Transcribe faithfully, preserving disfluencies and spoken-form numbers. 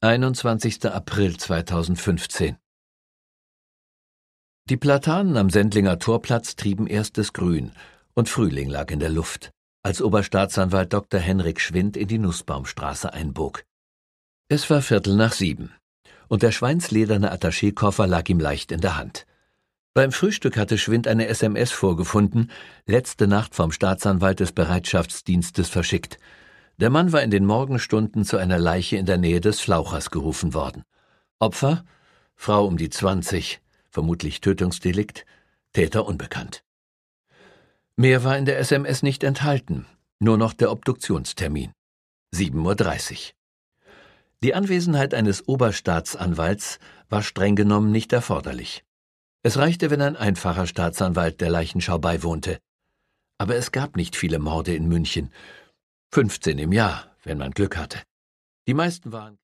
einundzwanzigster April zweitausendfünfzehn. Die Platanen am Sendlinger Torplatz trieben erstes Grün und Frühling lag in der Luft, als Oberstaatsanwalt Doktor Henrik Schwind in die Nußbaumstraße einbog. Es war Viertel nach sieben und der schweinslederne Attachékoffer lag ihm leicht in der Hand. Beim Frühstück hatte Schwind eine S M S vorgefunden, letzte Nacht vom Staatsanwalt des Bereitschaftsdienstes verschickt. Der Mann war in den Morgenstunden zu einer Leiche in der Nähe des Flauchers gerufen worden. Opfer? Frau um die zwanzig, vermutlich Tötungsdelikt, Täter unbekannt. Mehr war in der S M S nicht enthalten, nur noch der Obduktionstermin. sieben Uhr dreißig. Die Anwesenheit eines Oberstaatsanwalts war streng genommen nicht erforderlich. Es reichte, wenn ein einfacher Staatsanwalt der Leichenschau beiwohnte. Aber es gab nicht viele Morde in München. fünfzehn im Jahr, wenn man Glück hatte. Die meisten waren